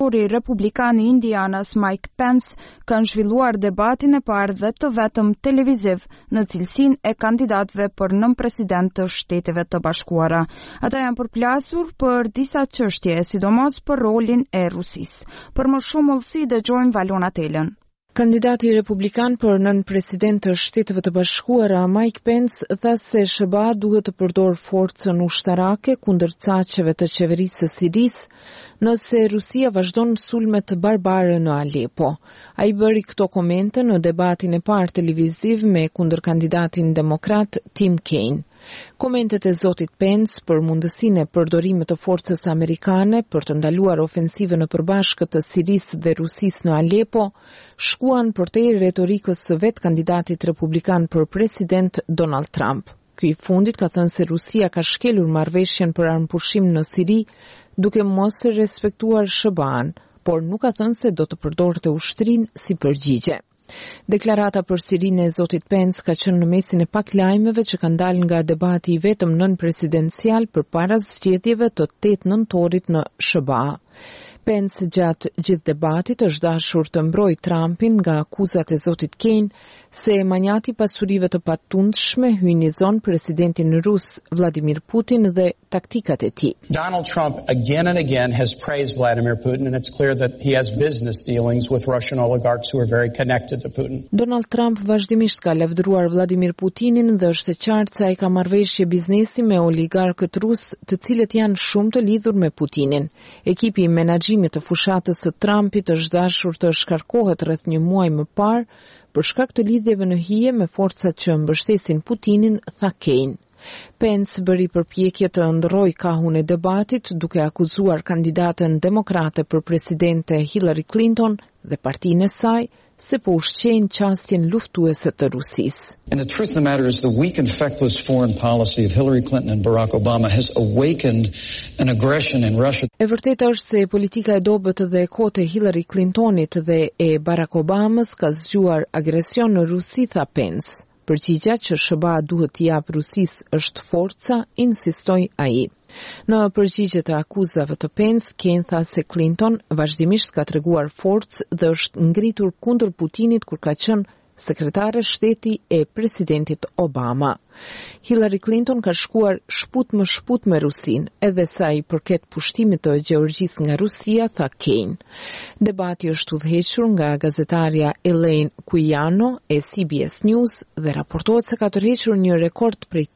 senatori republikan I Indianas Mike Pence kanë zhvilluar debatin e parë dhe të vetëm televiziv në cilësinë e kandidatëve për nënpresident të Shteteve të Bashkuara. Ata janë përplasur për disa çështje, sidomos për rolin e Rusisë. Për më shumë ullësi dëgjojmë Valona Telën. Kandidati republikan për nën-president të Shteteve të Bashkuara, Mike Pence, tha se SBA duhet të përdor forcën ushtarake kundër caqeve të qeverisë së Sirisë nëse Rusia vazhdon sulmet barbare në Alepo. Ai bëri këto komente në debatin e parë televiziv me kundërkandidatin demokrat Tim Kaine. Komentet e zotit Pence për mundësinë e përdorimit të forcës amerikane për të ndaluar ofensivën e përbashkët të Sirisë dhe Rusisë në Alepo shkuan përtej retorikës së vet kandidatit republikan për president Donald Trump. Ky I fundit ka thënë se Rusia ka shkelur marrëveshjen për armëpushim në Siri duke mos respektuar SBA-n, por nuk ka thënë se do të përdorte ushtrinë si përgjigje. Deklarata për Sirinë e zotit Pence ka qenë në mesin e pak lajmeve që kanë dalë nga debati I vetëm nën-presidencial përpara zgjedhjeve të 8 nëntorit në SBA. Pence gjatë gjithë debatit është dashur të mbrojë Trumpin nga akuzat e zotit Kaine se manjati pasurive të patundshme hynizon presidentin rus Vladimir Putin dhe taktikat e tij. Donald Trump again and again has praised Vladimir Putin and it's clear that he has business dealings with Russian oligarchs who are very connected to Putin. Donald Trump vazhdimisht ka lavdëruar Vladimir Putinin dhe është e qartë se ai ka marrëveshje biznesi me oligarkët rus, të cilët janë shumë të lidhur me Putinin. Ekipi I menaxhimit të fushatës së Trumpit është dashur të shkarkohet rreth një muaji më parë për shkak të lidhjeve në hije me forcat që mbështesin Putinin, tha Kaine. Pence bëri përpjekje të ndrojë kahun e debatit duke akuzuar kandidatën demokrate për presidente Hillary Clinton dhe partinë e saj se po ushqejnë qasjen luftuese të Rusisë. And the truth of the matter is the weak and feckless foreign policy of Hillary Clinton and Barack Obama has awakened an aggression in Russia. E vërteta është se politika e dobët dhe e kotë e Hillary Clintonit dhe e Barack Obamës ka zgjuar agresion në Rusi, tha Pence. Përgjigja që SBA duhet t'i jap Rusisë është forca, insistoi ai. Në përgjigje të akuzave të Pence, Kaine tha se Clinton vazhdimisht ka treguar forcë dhe është ngritur kundër Putinit kur ka qenë sekretare shteti e presidentit Obama. Hillary Clinton ka shkuar shput më shput me Rusin, edhe sa I përket pushtimit të Gjeorgjisë nga Rusia, tha Kaine. Debati është udhëhequr nga gazetarja Elaine Quijano e CBS News dhe raportohet se ka tërhequr një rekord prej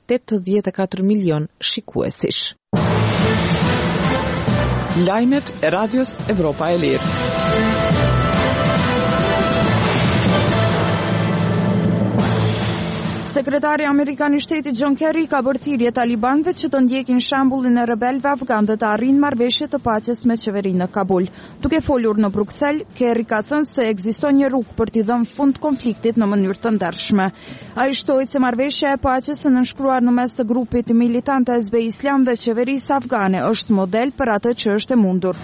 84 milion shikuesish. Lajmet e Radios Evropa e Lirë. Sekretari Amerikan I Shtetit John Kerry ka bërë thirrje talibanëve që të ndjekin shembullin e rebelëve afgan dhe të arrijnë marrëveshje të paqes me qeverinë në Kabul. Duke folur në Bruksel, Kerry ka thënë se ekziston një rrugë për t'i dhënë fund konfliktit në mënyrë të ndershme. Ai shtoi se marrëveshja e paqes së nënshkruar në mes të grupit militant SB Islam dhe qeverisë afgane është model për atë që është e mundur.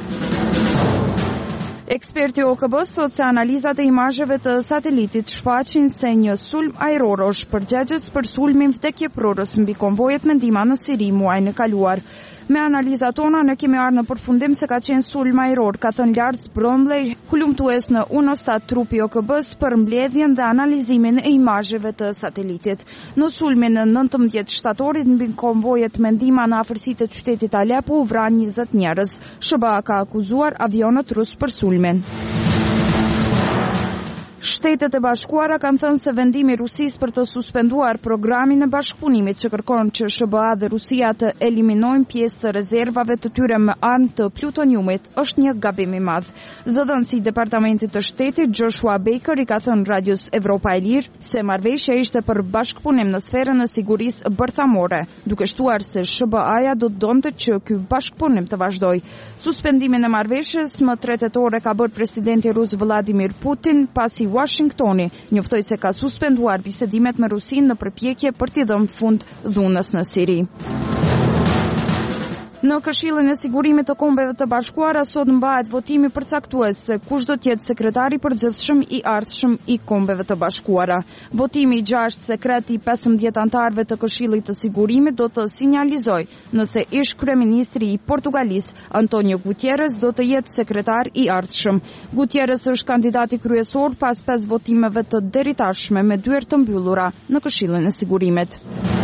Eksperti OKB-s thot se analizat e imazheve të satelitit shfaqin se një sulm ajror është përgjegjës për sulmin vdekjeprorës mbi konvojet me ndihmë në Siri muajin e kaluar. Me analizat tona ne kemi ardhur në përfundim se ka qenë sulm ajror, ka thënë Lars Bromley, hulumtues në Unostat trupi OKB-s për mbledhjen dhe analizimin e imazheve të satelitit. Në sulmin në 19 shtatorit mbi konvojet me ndihmë në afërsitë të qytetit Alepo u vran 20 njerëz. SBA ka akuzuar avionët rus për sulmin. Shtetet e Bashkuara kanë thënë se vendimi I Rusisë për të suspenduar programin e bashkëpunimit që kërkon që SBA dhe Rusia të eliminojnë pjesë të rezervave të tyre me armë të plutoniumit është një gabim I madh. Zëdhënësi I Departamentit të Shtetit Joshua Baker I ka thënë Radios Evropa e Lirë se marrëveshja ishte për bashkëpunim në sferën e sigurisë bërthamore, duke shtuar se SBA-ja do të donte që ky bashkëpunim të vazhdojë. Suspendimin e marrëveshjes më 3 tetore ka bërë presidenti rus Vladimir Putin pasi Washingtoni njoftoi se ka suspenduar bisedimet me Rusinë në përpjekje për t'i dhënë fund dhunës në Siri. Në Këshillin e Sigurimit të Kombeve të Bashkuara sot mbahet votimi përcaktues se kush do të jetë sekretari i përgjithshëm i ardhshëm i Kombeve të Bashkuara. Votimi i 6 sekret i 15 anëtarëve të Këshillit të Sigurimit do të sinjalizojë nëse ish kryeministri i Portugalisë Antonio Guterres do të jetë sekretar i ardhshëm. Guterres është kandidati kryesor pas 5 votimeve të deritashme me dyert të mbyllura në Këshillin e Sigurimit.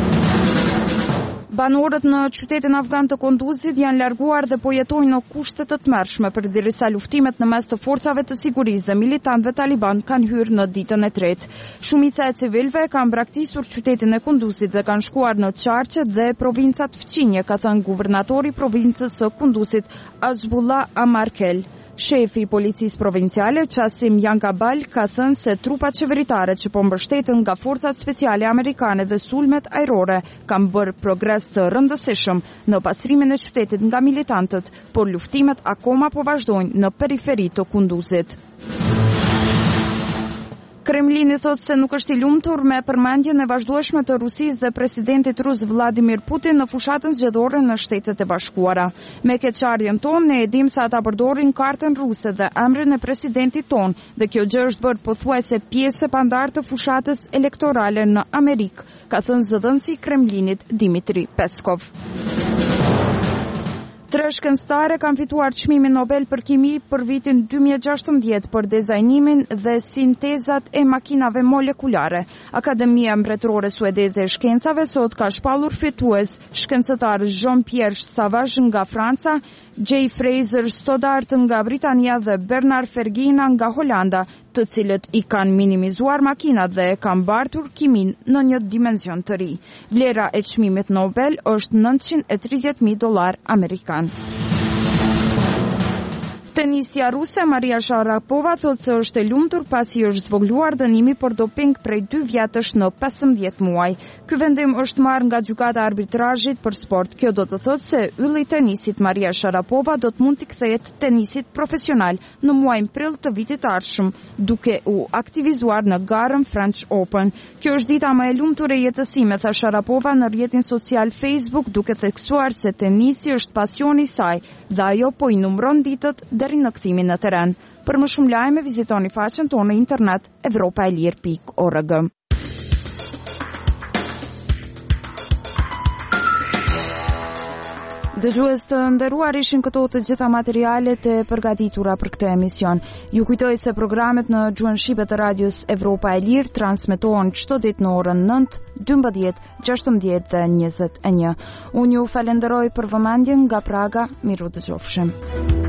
Banorët në qytetin afgan të Kunduzit janë larguar dhe po jetojnë në kushte të tmerrshme përderisa luftimet në mes të forcave të sigurisë dhe militantëve taliban kanë hyrë në ditën e tretë. Shumica e civilëve kanë braktisur qytetin e Kunduzit dhe kanë shkuar në Çarçe dhe provincat fqinje, ka thënë guvernatori i provincës së Kunduzit Azbullah Amarkel. Shefi i policisë provinciale, Qasim Yankabal, ka thënë se trupat qeveritare që po mbështeten nga forcat speciale amerikane dhe sulmet ajrore kanë bërë progres të rëndësishëm në pastrimin e qytetit nga militantët, por luftimet akoma po vazhdojnë në periferi të Kunduzit. Kremlini thotë se nuk është i lumtur me përmendjen e vazhdueshme të Rusisë dhe presidentit rus Vladimir Putin në fushatën zgjedhore në Shtetet e Bashkuara. Me keqardhjen tonë ne e dim se ata përdorin kartën ruse dhe emrin e presidentit ton dhe kjo gjë është bërë pothuajse pjesë e pandartë të fushatës elektorale në Amerikë, ka thënë zëdhënësi i Kremlinit Dmitri Peskov. 3 shkencëtarë kanë fituar çmimin Nobel për kimi për vitin 2016 për dizajnimin dhe sintezat e makinave molekulare. Akademia Mbretërore Suedeze e Shkencave sot ka shpallur fitues shkencëtar Jean-Pierre Savage nga Franca, J. Fraser Stoddart nga Britania dhe Bernard Fergina nga Holanda, të cilët i kanë minimizuar makinat dhe e kanë bartur kimin në një dimension të ri. Vlera e çmimit Nobel është $930,000 amerikan. Tenisja ruse Maria Sharapova thotë se është e lumtur pasi është zvogluar dënimi për doping prej 2 vjetësh në 15 muaj. Ky vendim është marrë nga gjykata e arbitrazhit për sport. Kjo do të thotë se ylli i tenisit Maria Sharapova do të mund të kthehet tenisit profesional në muajin prill të vitit të ardhshëm, duke u aktivizuar në garën French Open. Kjo është dita më e lumtur e jetësime, tha Sharapova në rrjetin social Facebook, duke theksuar se tenisi është pasioni i saj dhe ajo po i numëron ditët deri në kthimin në teren. Për më shumë lajme vizitoni faqen tonë në internet evropaelir.org. Dëgjues të nderuar, ishin këto të gjitha materialet e përgatitura për këtë emision. Ju kujtoj se programet në gjuhën shqipe të radios Evropa e Lirë transmetohen çdo ditë në orën 9, 12, 16 dhe 21. Unë ju falenderoj për vëmendjen nga Praga, miru dëgjofshim.